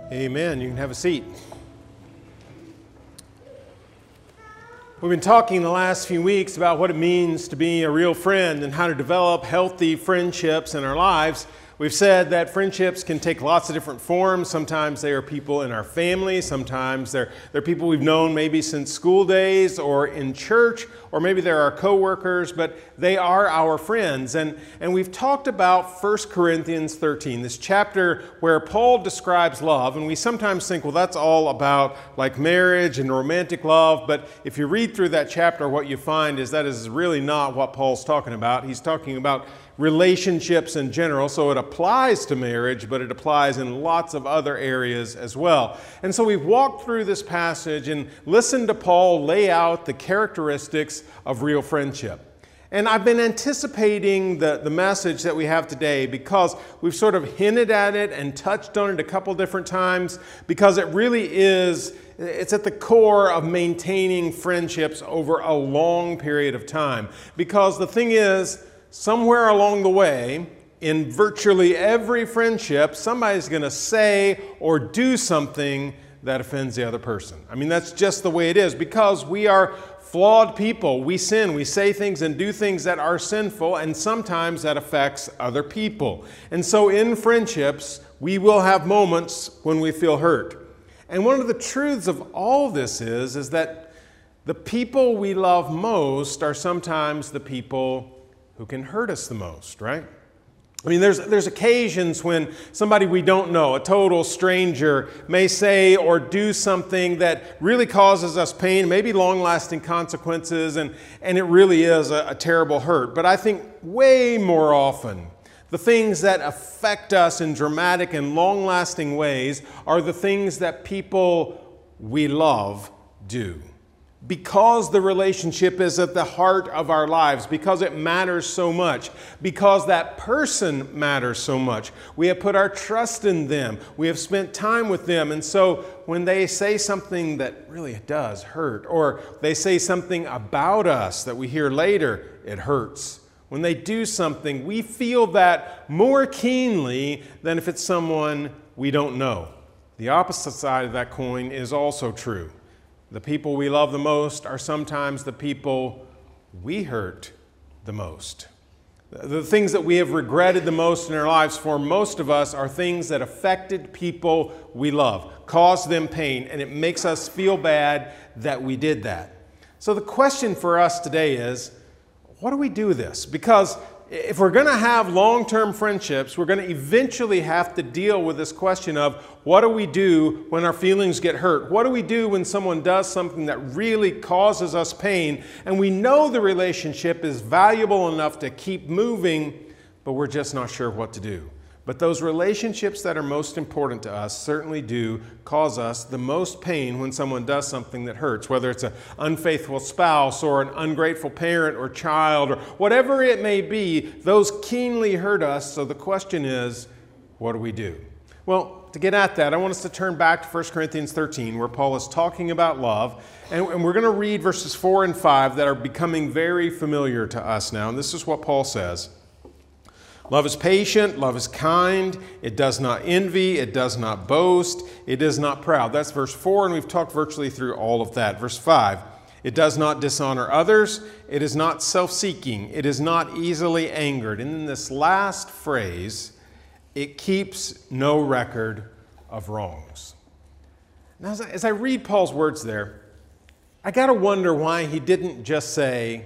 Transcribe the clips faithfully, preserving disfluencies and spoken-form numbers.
Amen. You can have a seat. We've been talking the last few weeks about what it means to be a real friend and how to develop healthy friendships in our lives. We've said that friendships can take lots of different forms. Sometimes they are people in our family. Sometimes they're, they're people we've known maybe since school days or in church, or maybe they're our coworkers, but they are our friends. And, and we've talked about First Corinthians thirteen, this chapter where Paul describes love. And we sometimes think, well, that's all about like marriage and romantic love. But if you read through that chapter, what you find is that is really not what Paul's talking about. He's talking about relationships in general, so it applies to marriage, but it applies in lots of other areas as well. And so we've walked through this passage and listened to Paul lay out the characteristics of real friendship. And I've been anticipating the, the message that we have today because we've sort of hinted at it and touched on it a couple different times, because it really is, it's at the core of maintaining friendships over a long period of time. Because the thing is, somewhere along the way, in virtually every friendship, somebody's going to say or do something that offends the other person. I mean, that's just the way it is, because we are flawed people. We sin. We say things and do things that are sinful, and sometimes that affects other people. And so in friendships, we will have moments when we feel hurt. And one of the truths of all this is, is that the people we love most are sometimes the people who can hurt us the most, right? I mean, there's, there's occasions when somebody we don't know, a total stranger, may say or do something that really causes us pain, maybe long-lasting consequences, and, and it really is a, a terrible hurt. But I think way more often, the things that affect us in dramatic and long-lasting ways are the things that people we love do. Because the relationship is at the heart of our lives, because it matters so much, because that person matters so much. We have put our trust in them. We have spent time with them. And so when they say something that really does hurt, or they say something about us that we hear later, it hurts. When they do something, we feel that more keenly than if it's someone we don't know. The opposite side of that coin is also true. The people we love the most are sometimes the people we hurt the most. The things that we have regretted the most in our lives for most of us are things that affected people we love, caused them pain, and it makes us feel bad that we did that. So the question for us today is, what do we do with this? Because if we're going to have long-term friendships, we're going to eventually have to deal with this question of what do we do when our feelings get hurt? What do we do when someone does something that really causes us pain and we know the relationship is valuable enough to keep moving, but we're just not sure what to do? But those relationships that are most important to us certainly do cause us the most pain when someone does something that hurts, whether it's an unfaithful spouse or an ungrateful parent or child or whatever it may be. Those keenly hurt us. So the question is, what do we do? Well, to get at that, I want us to turn back to First Corinthians thirteen, where Paul is talking about love. And, and we're going to read verses four and five that are becoming very familiar to us now. And this is what Paul says. Love is patient, love is kind, it does not envy, it does not boast, it is not proud. That's verse four, and we've talked virtually through all of that. Verse five, it does not dishonor others, it is not self-seeking, it is not easily angered. And in this last phrase, it keeps no record of wrongs. Now, as I, as I read Paul's words there, I got to wonder why he didn't just say,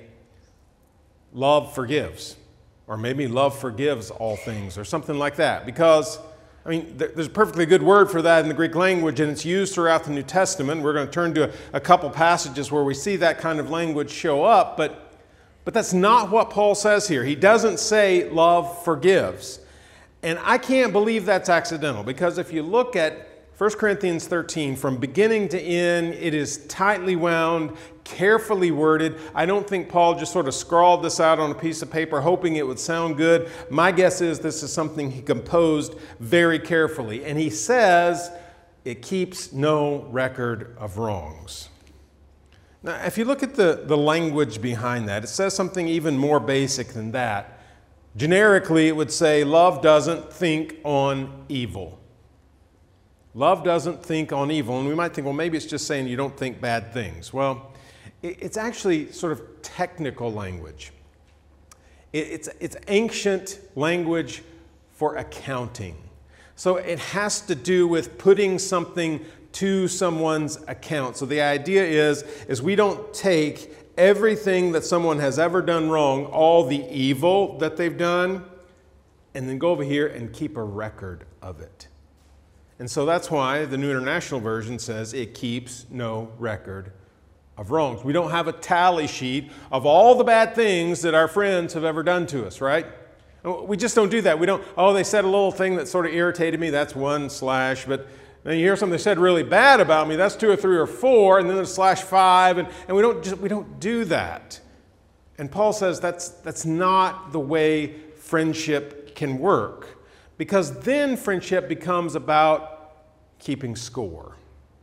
love forgives. Or maybe love forgives all things, or something like that. Because, I mean, there's a perfectly good word for that in the Greek language, and it's used throughout the New Testament. We're going to turn to a, a couple passages where we see that kind of language show up, but, but that's not what Paul says here. He doesn't say love forgives. And I can't believe that's accidental, because if you look at First Corinthians thirteen, from beginning to end, it is tightly wound, carefully worded. I don't think Paul just sort of scrawled this out on a piece of paper hoping it would sound good. My guess is this is something he composed very carefully. And he says it keeps no record of wrongs. Now, if you look at the, the language behind that, it says something even more basic than that. Generically, it would say love doesn't think on evil. Love doesn't think on evil. And we might think, well, maybe it's just saying you don't think bad things. Well, it's actually sort of technical language. It's, it's ancient language for accounting. So it has to do with putting something to someone's account. So the idea is, is we don't take everything that someone has ever done wrong, all the evil that they've done, and then go over here and keep a record of it. And so that's why the New International Version says it keeps no record of wrongs. We don't have a tally sheet of all the bad things that our friends have ever done to us, right? We just don't do that. We don't, oh, they said a little thing that sort of irritated me, that's one slash, but then you hear something they said really bad about me, that's two or three or four, and then there's slash five, and, and we don't just, we don't do that. And Paul says that's, that's not the way friendship can work, because then friendship becomes about keeping score.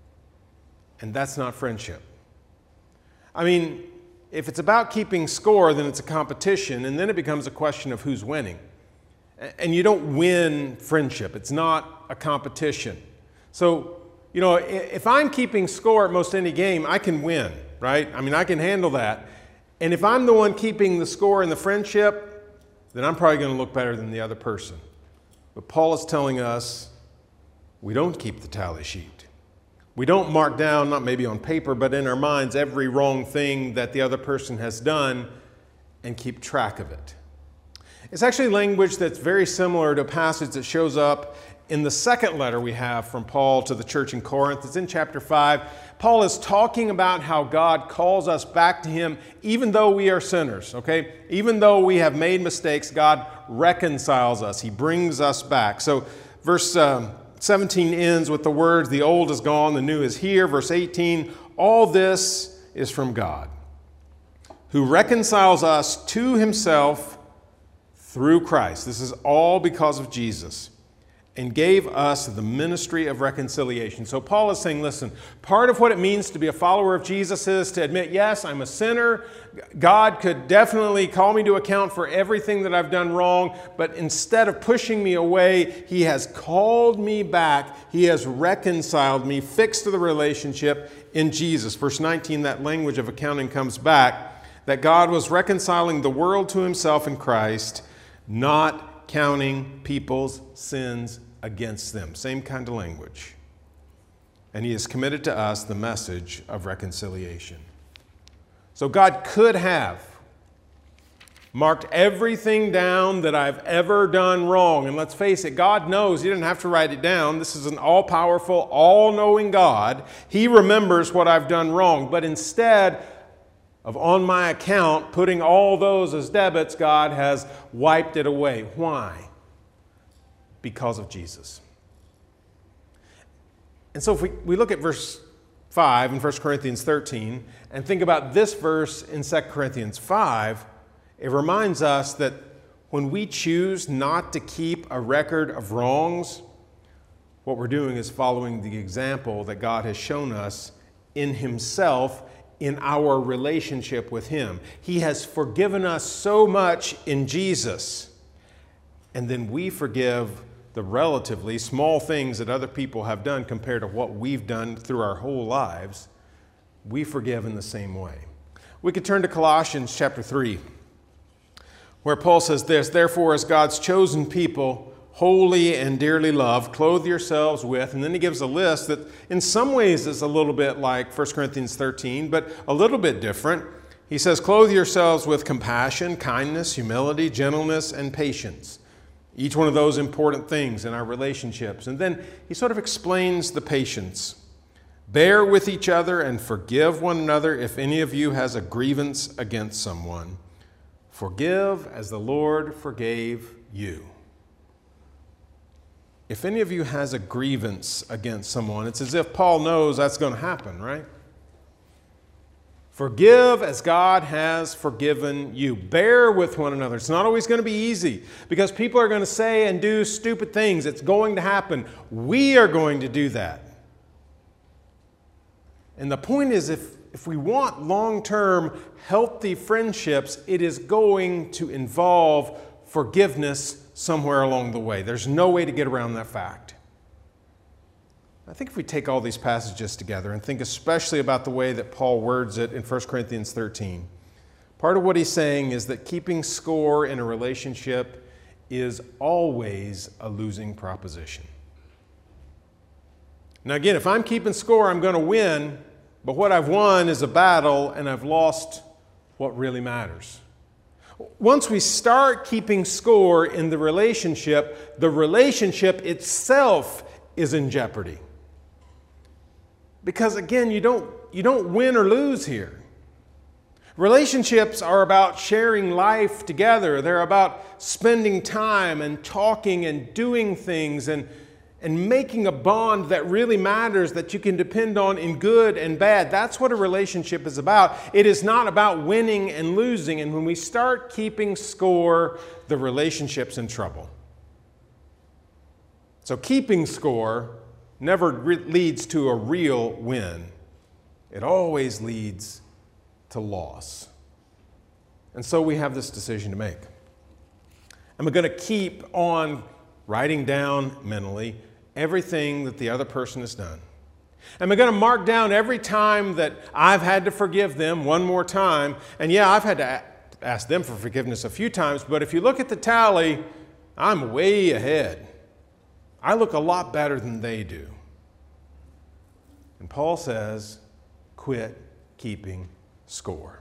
And that's not friendship. I mean, if it's about keeping score, then it's a competition, and then it becomes a question of who's winning. And you don't win friendship. It's not a competition. So, you know, if I'm keeping score at most any game, I can win, right? I mean, I can handle that. And if I'm the one keeping the score in the friendship, then I'm probably going to look better than the other person. But Paul is telling us we don't keep the tally sheet. We don't mark down, not maybe on paper, but in our minds, every wrong thing that the other person has done and keep track of it. It's actually language that's very similar to a passage that shows up in the second letter we have from Paul to the church in Corinth. It's in chapter five. Paul is talking about how God calls us back to Him even though we are sinners, okay? Even though we have made mistakes, God reconciles us. He brings us back. So verse um, seventeen ends with the words, the old is gone, the new is here. Verse eighteen, all this is from God, who reconciles us to Himself through Christ. This is all because of Jesus, and gave us the ministry of reconciliation. So Paul is saying, listen, part of what it means to be a follower of Jesus is to admit, yes, I'm a sinner. God could definitely call me to account for everything that I've done wrong, but instead of pushing me away, He has called me back. He has reconciled me, fixed the relationship in Jesus. Verse nineteen, that language of accounting comes back, that God was reconciling the world to Himself in Christ, not counting people's sins against them. Same kind of language. And He has committed to us the message of reconciliation. So God could have marked everything down that I've ever done wrong. And let's face it, God knows. He didn't have to write it down. This is an all-powerful, all-knowing God. He remembers what I've done wrong. But instead of on my account putting all those as debits, God has wiped it away. Why? Because of Jesus. And so if we, we look at verse five in First Corinthians thirteen and think about this verse in Second Corinthians five, it reminds us that when we choose not to keep a record of wrongs, what we're doing is following the example that God has shown us in Himself in our relationship with Him. He has forgiven us so much in Jesus, and then we forgive the relatively small things that other people have done compared to what we've done through our whole lives. We forgive in the same way. We could turn to Colossians chapter three, where Paul says this, therefore, as God's chosen people, holy and dearly loved, clothe yourselves with, and then he gives a list that in some ways is a little bit like First Corinthians thirteen, but a little bit different. He says, clothe yourselves with compassion, kindness, humility, gentleness, and patience. Each one of those important things in our relationships. And then he sort of explains the patience. Bear with each other and forgive one another if any of you has a grievance against someone. Forgive as the Lord forgave you. If any of you has a grievance against someone, it's as if Paul knows that's going to happen, right? Forgive as God has forgiven you. Bear with one another. It's not always going to be easy because people are going to say and do stupid things. It's going to happen. We are going to do that. And the point is, if, if we want long-term healthy friendships, it is going to involve forgiveness somewhere along the way. There's no way to get around that fact. I think if we take all these passages together and think especially about the way that Paul words it in First Corinthians thirteen, part of what he's saying is that keeping score in a relationship is always a losing proposition. Now again, if I'm keeping score, I'm going to win, but what I've won is a battle and I've lost what really matters. Once we start keeping score in the relationship, the relationship itself is in jeopardy. Because again, you don't, you don't win or lose here. Relationships are about sharing life together. They're about spending time and talking and doing things and, and making a bond that really matters, that you can depend on in good and bad. That's what a relationship is about. It is not about winning and losing. And when we start keeping score, the relationship's in trouble. So keeping score never re- leads to a real win. It always leads to loss. And so we have this decision to make. Am I going to keep on writing down mentally everything that the other person has done? Am I going to mark down every time that I've had to forgive them one more time? And yeah, I've had to a- ask them for forgiveness a few times, but if you look at the tally, I'm way ahead. I look a lot better than they do. And Paul says, quit keeping score.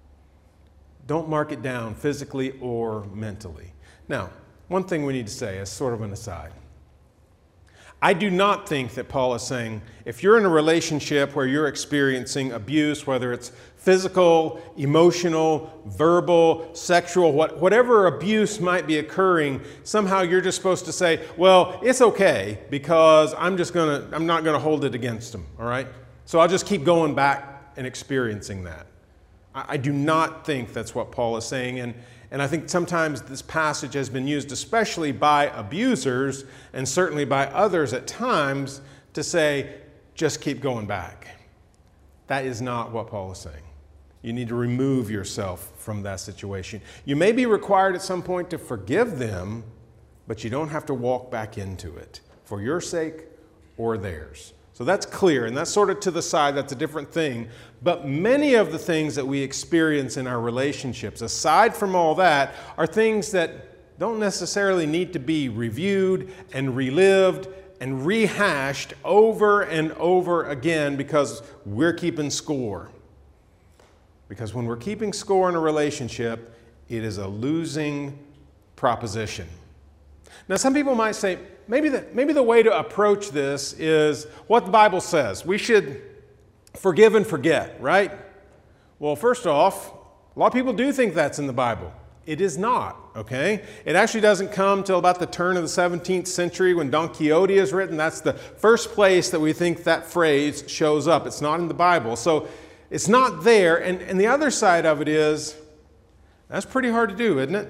Don't mark it down physically or mentally. Now, one thing we need to say as sort of an aside. I do not think that Paul is saying if you're in a relationship where you're experiencing abuse, whether it's physical, emotional, verbal, sexual, what, whatever abuse might be occurring, somehow you're just supposed to say, well, it's okay because I'm just gonna, I'm not gonna hold it against them, all right? So I'll just keep going back and experiencing that. I, I do not think that's what Paul is saying, and And I think sometimes this passage has been used, especially by abusers and certainly by others at times, to say, just keep going back. That is not what Paul is saying. You need to remove yourself from that situation. You may be required at some point to forgive them, but you don't have to walk back into it for your sake or theirs. So that's clear, and that's sort of to the side, that's a different thing. But many of the things that we experience in our relationships, aside from all that, are things that don't necessarily need to be reviewed and relived and rehashed over and over again because we're keeping score. Because when we're keeping score in a relationship, it is a losing proposition. Now, some people might say, maybe the, maybe the way to approach this is what the Bible says. We should forgive and forget, right? Well, first off, a lot of people do think that's in the Bible. It is not, okay? It actually doesn't come till about the turn of the seventeenth century when Don Quixote is written. That's the first place that we think that phrase shows up. It's not in the Bible. So it's not there. And, and the other side of it is, that's pretty hard to do, isn't it?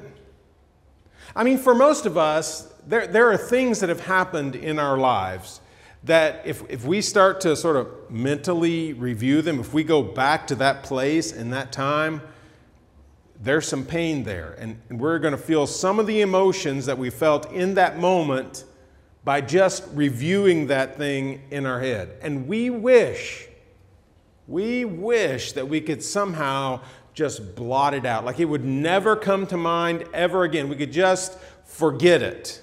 I mean, for most of us, there, there are things that have happened in our lives that if, if we start to sort of mentally review them, if we go back to that place and that time, there's some pain there. And, and we're going to feel some of the emotions that we felt in that moment by just reviewing that thing in our head. And we wish, we wish that we could somehow just blot it out. Like it would never come to mind ever again. We could just forget it.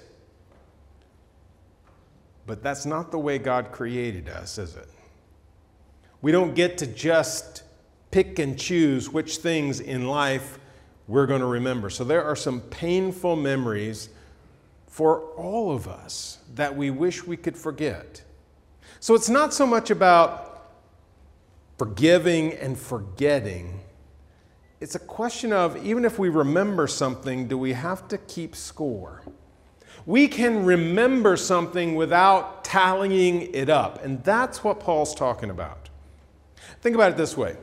But that's not the way God created us, is it? We don't get to just pick and choose which things in life we're going to remember. So there are some painful memories for all of us that we wish we could forget. So it's not so much about forgiving and forgetting. It's a question of, even if we remember something, do we have to keep score? We can remember something without tallying it up. And that's what Paul's talking about. Think about it this way.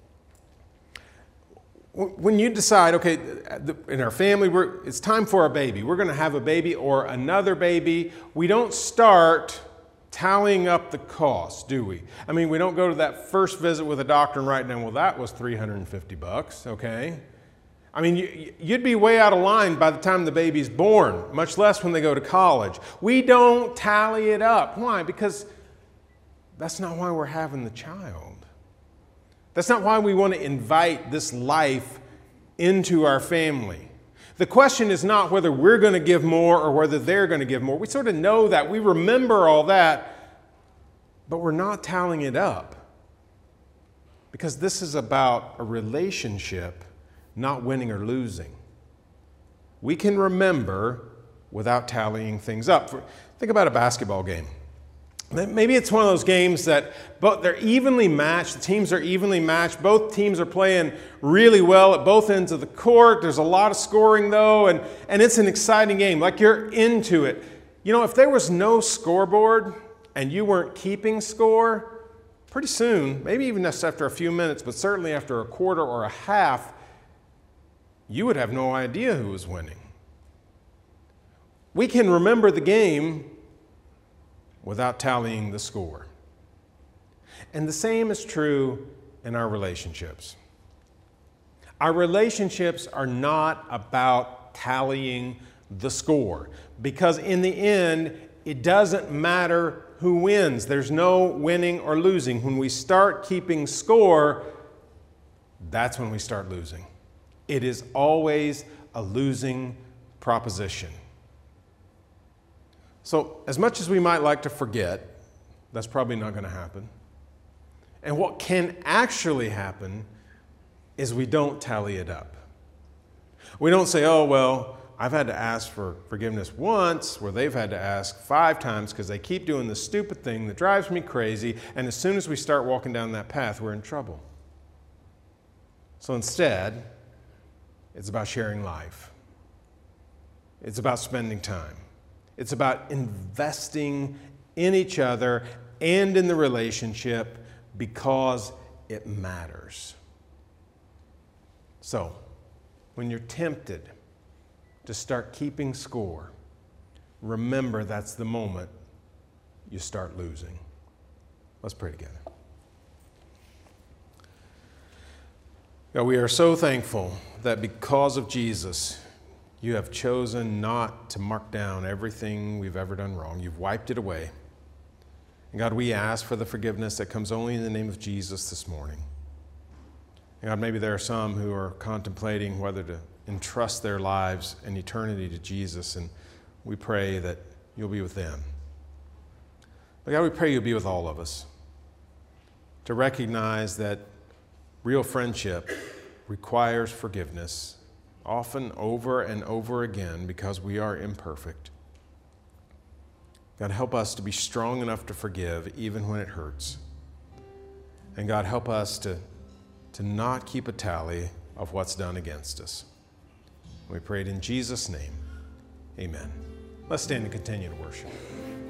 When you decide, okay, in our family, we're, it's time for a baby. We're going to have a baby or another baby. We don't start tallying up the cost, do we? I mean, we don't go to that first visit with a doctor and write down, well, that was three hundred fifty bucks, okay? I mean, you'd be way out of line by the time the baby's born, much less when they go to college. We don't tally it up. Why? Because that's not why we're having the child. That's not why we want to invite this life into our family. The question is not whether we're going to give more or whether they're going to give more. We sort of know that. We remember all that, but we're not tallying it up. Because this is about a relationship, not winning or losing. We can remember without tallying things up. Think about a basketball game. Maybe it's one of those games that both they're evenly matched, the teams are evenly matched, both teams are playing really well at both ends of the court. There's a lot of scoring though, and, and it's an exciting game, like you're into it. You know, if there was no scoreboard and you weren't keeping score, pretty soon, maybe even just after a few minutes, but certainly after a quarter or a half, you would have no idea who was winning. We can remember the game without tallying the score. And the same is true in our relationships. Our relationships are not about tallying the score, because in the end, it doesn't matter who wins. There's no winning or losing. When we start keeping score, that's when we start losing. It is always a losing proposition. So as much as we might like to forget, that's probably not going to happen. And what can actually happen is we don't tally it up. We don't say, oh, well, I've had to ask for forgiveness once, where they've had to ask five times because they keep doing this stupid thing that drives me crazy, and as soon as we start walking down that path, we're in trouble. So instead, it's about sharing life. It's about spending time. It's about investing in each other and in the relationship because it matters. So, when you're tempted to start keeping score, remember that's the moment you start losing. Let's pray together. God, we are so thankful that because of Jesus, you have chosen not to mark down everything we've ever done wrong. You've wiped it away. And God, we ask for the forgiveness that comes only in the name of Jesus this morning. And God, maybe there are some who are contemplating whether to entrust their lives and eternity to Jesus, and we pray that you'll be with them. But God, we pray you'll be with all of us to recognize that real friendship requires forgiveness, often over and over again, because we are imperfect. God, help us to be strong enough to forgive even when it hurts. And God, help us to, to not keep a tally of what's done against us. We pray it in Jesus' name. Amen. Let's stand and continue to worship.